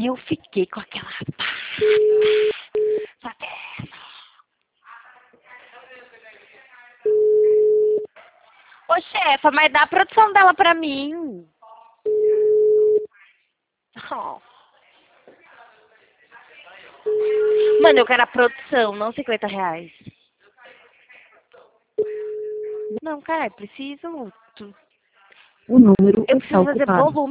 Aí eu fiquei com aquela sabe? Ô, chefa, mas dá a produção dela pra mim. Oh. Mano, eu quero a produção, não R$50. Não, cara, preciso. O número Eu está preciso fazer ocupado. volume.